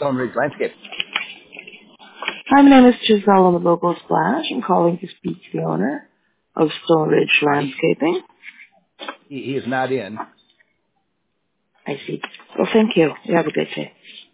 Stone Ridge Landscape. Hi, my name is Giselle on the local Splash. I'm calling to speak to the owner of Stone Ridge Landscaping. He is not in. I see. Well, thank you. You have a good day.